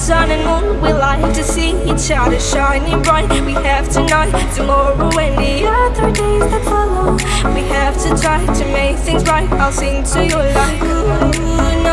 sun and moon, we like to see each other shining bright. We have tonight, tomorrow, and the other days that follow. We have to try to make things right. I'll sing to you like ooh,